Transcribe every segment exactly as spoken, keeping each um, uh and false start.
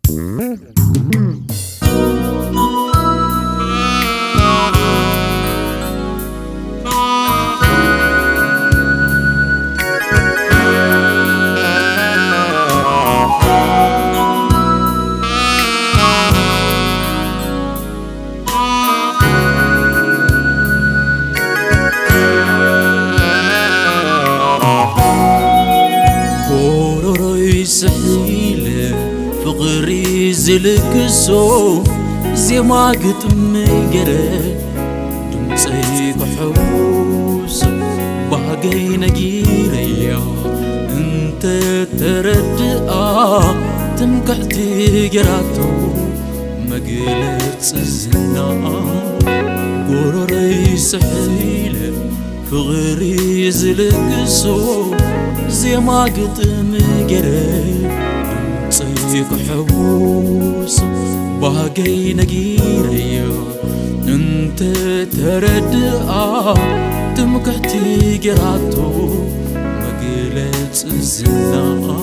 فقري زلكسو زي ما قد مجرى دمسي كحوس باقي نجيريا انت تردقا تمكحتي جراتو مقلت الزنا قرري سحيلة فقري زلكسو زي ما قد مجرى صيق حبوس باقي نجيريا انت تردقا تمكحتي جراتو مقلت الزنا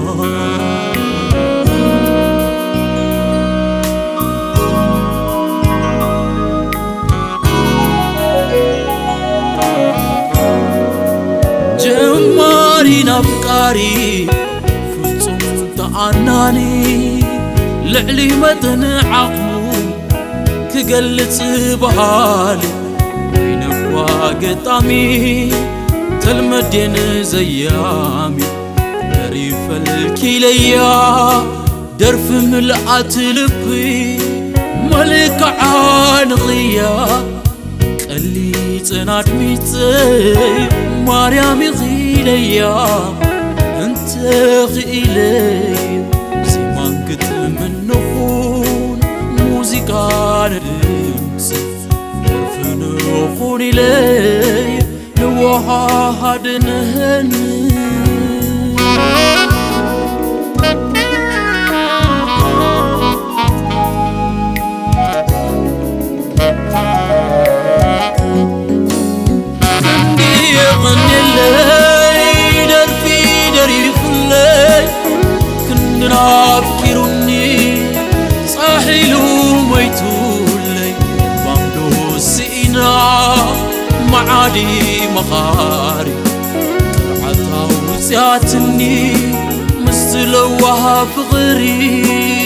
جماري نفكاري عناني لعلي متن عقمو كقلت بحالي وين واقطامي تلمدين زيامي دريف الكيليا درف ملأت لبي ملك عانقيا قلي تناد ميتي مريم غيليا انت غيلي زي ما قلت من نخون موسيقى ندمس درفن نخون إلي لوحاد نهني نافكرني صاحلو ميتولي بامدو سينا معادي مخاري كرعتا وزياتني مستلوها فغري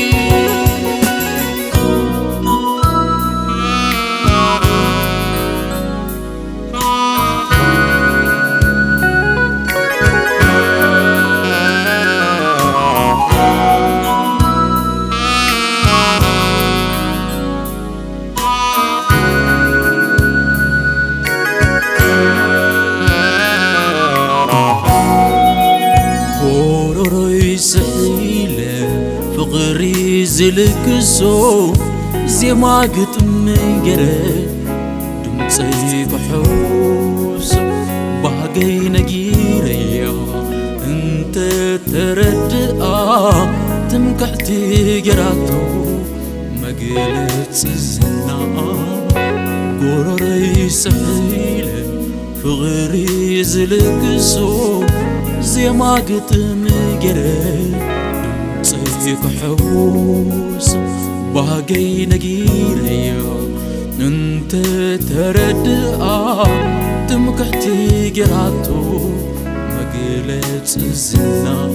فقري زلكسو زي ما قد مجرى دمسي كحوس باقي نجيريا انت تردقا تمكحتي جراتو مقلت الزنا قرري سحيلة فقري زلكسو زي ما قد مجرى صيق حبوس باقي نجيريا انت تردقا تمكحتي جراتو مقلت الزنا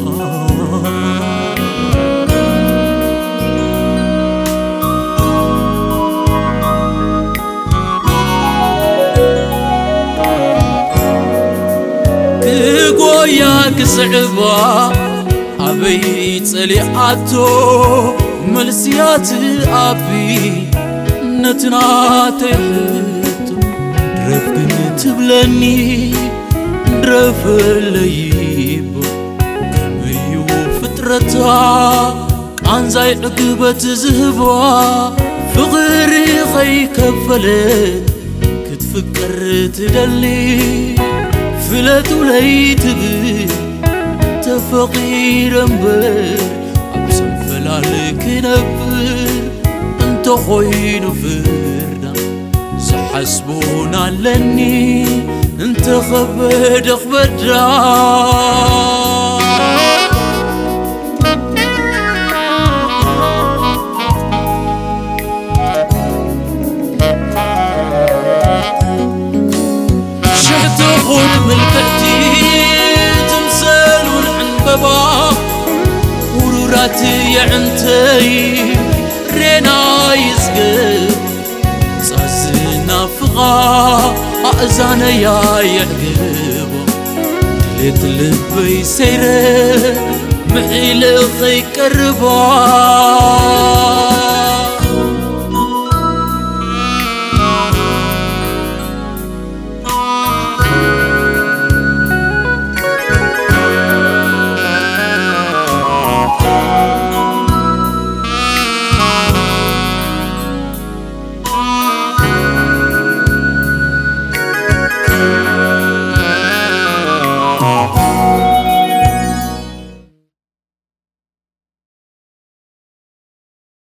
كقوياك صعبة أبي تليعاتو ملسيات أبي نتنا تحتو درفق تبلني درف الليب كميو فترتا كان زي عقبة زهبوا فغري خي كفلت كتفكر تدلي فلتو ليتبي تفقير انبر أبسم فلالك نبر انت خوين فردا سحسبونا لني انت خبد خبدا حياتي يعنتي رينا يزقب صازنا فغا أأذان يا يعقب دليت لبي سيره محيل خي قربا